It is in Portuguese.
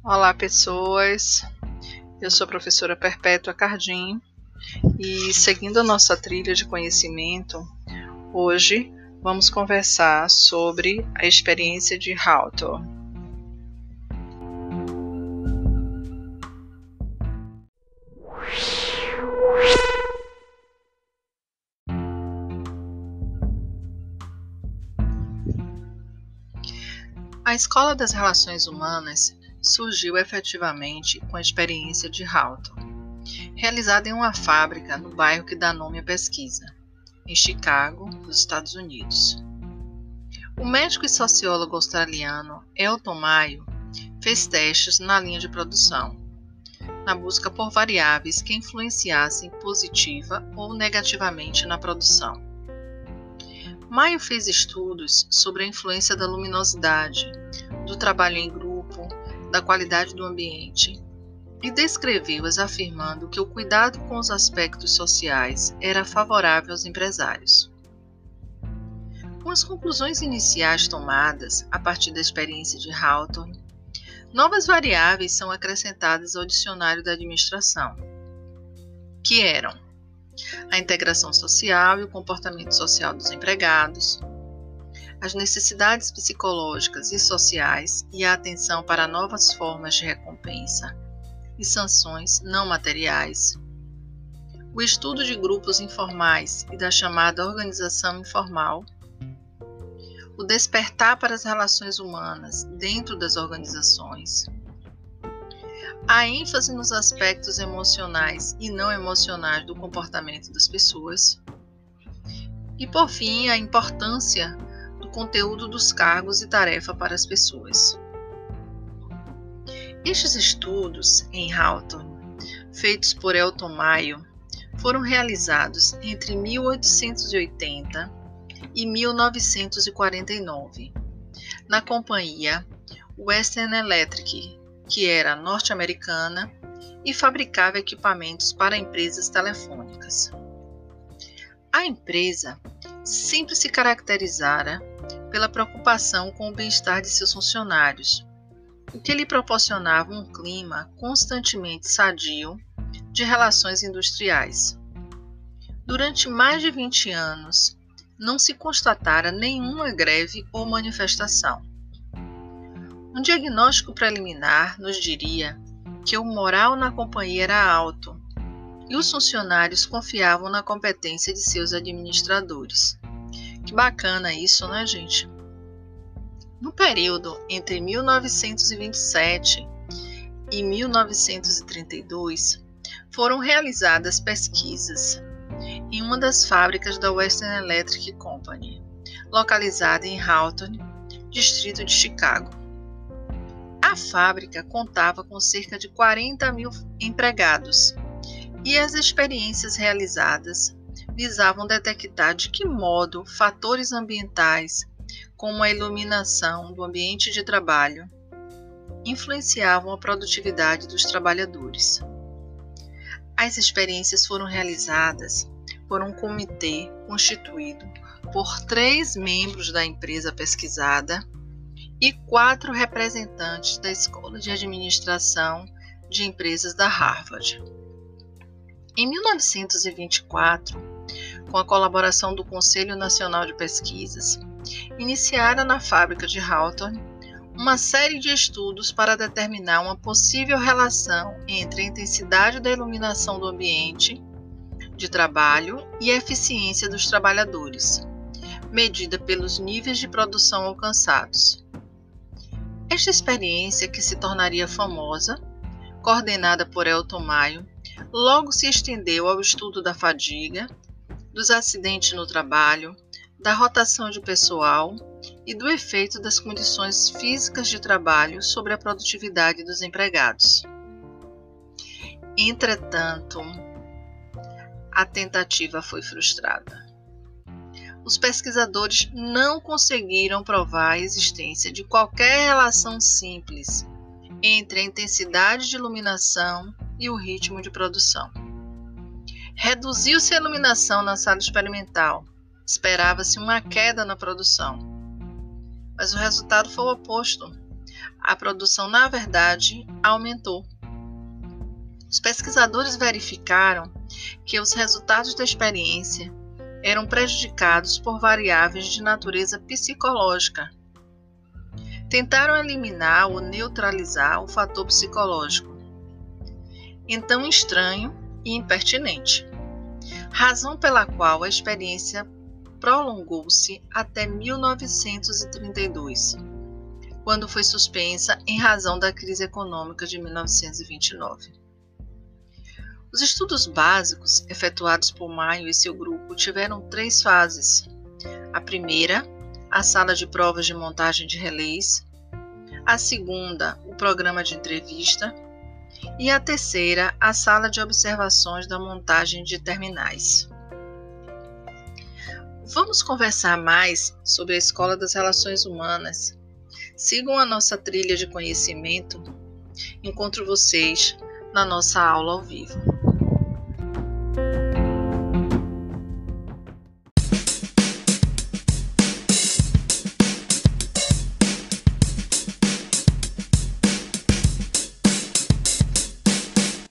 Olá, pessoas. Eu sou a professora Perpétua Cardim e, seguindo a nossa trilha de conhecimento, hoje vamos conversar sobre a experiência de Hawthorne. A Escola das Relações Humanas surgiu efetivamente com a experiência de Hawthorne, realizada em uma fábrica no bairro que dá nome à pesquisa, em Chicago, nos Estados Unidos. O médico e sociólogo australiano Elton Mayo fez testes na linha de produção, na busca por variáveis que influenciassem positiva ou negativamente na produção. Mayo fez estudos sobre a influência da luminosidade, do trabalho em grupo, da qualidade do ambiente e descreveu-as afirmando que o cuidado com os aspectos sociais era favorável aos empresários. Com as conclusões iniciais tomadas a partir da experiência de Hawthorne, novas variáveis são acrescentadas ao dicionário da administração, que eram a integração social e o comportamento social dos empregados, as necessidades psicológicas e sociais e a atenção para novas formas de recompensa e sanções não materiais, o estudo de grupos informais e da chamada organização informal, o despertar para as relações humanas dentro das organizações, a ênfase nos aspectos emocionais e não emocionais do comportamento das pessoas e, por fim, a importância do conteúdo dos cargos e tarefa para as pessoas. Estes estudos em Hawthorne, feitos por Elton Mayo, foram realizados entre 1880 e 1949, na companhia Western Electric, que era norte-americana e fabricava equipamentos para empresas telefônicas. A empresa sempre se caracterizara pela preocupação com o bem-estar de seus funcionários, o que lhe proporcionava um clima constantemente sadio de relações industriais. Durante mais de 20 anos, não se constatara nenhuma greve ou manifestação. Um diagnóstico preliminar nos diria que o moral na companhia era alto e os funcionários confiavam na competência de seus administradores. Que bacana isso, né, gente? No período entre 1927 e 1932, foram realizadas pesquisas em uma das fábricas da Western Electric Company, localizada em Hawthorne, distrito de Chicago. A fábrica contava com cerca de 40 mil empregados e as experiências realizadas visavam detectar de que modo fatores ambientais, como a iluminação do ambiente de trabalho, influenciavam a produtividade dos trabalhadores. As experiências foram realizadas por um comitê constituído por 3 membros da empresa pesquisada e 4 representantes da Escola de Administração de Empresas da Harvard. Em 1924, com a colaboração do Conselho Nacional de Pesquisas, iniciaram na fábrica de Hawthorne uma série de estudos para determinar uma possível relação entre a intensidade da iluminação do ambiente de trabalho e a eficiência dos trabalhadores, medida pelos níveis de produção alcançados. Esta experiência, que se tornaria famosa, coordenada por Elton Mayo, logo se estendeu ao estudo da fadiga, dos acidentes no trabalho, da rotação de pessoal e do efeito das condições físicas de trabalho sobre a produtividade dos empregados. Entretanto, a tentativa foi frustrada. Os pesquisadores não conseguiram provar a existência de qualquer relação simples entre a intensidade de iluminação e o ritmo de produção. Reduziu-se a iluminação na sala experimental, esperava-se uma queda na produção. Mas o resultado foi o oposto. A produção, na verdade, aumentou. Os pesquisadores verificaram que os resultados da experiência eram prejudicados por variáveis de natureza psicológica. Tentaram eliminar ou neutralizar o fator psicológico. Então, estranho e impertinente. Razão pela qual a experiência prolongou-se até 1932, quando foi suspensa em razão da crise econômica de 1929. Os estudos básicos efetuados por Mayo e seu grupo tiveram 3 fases. A primeira, a sala de provas de montagem de relés. A segunda, o programa de entrevista. E a terceira, a sala de observações da montagem de terminais. Vamos conversar mais sobre a Escola das Relações Humanas. Sigam a nossa trilha de conhecimento. Encontro vocês na nossa aula ao vivo.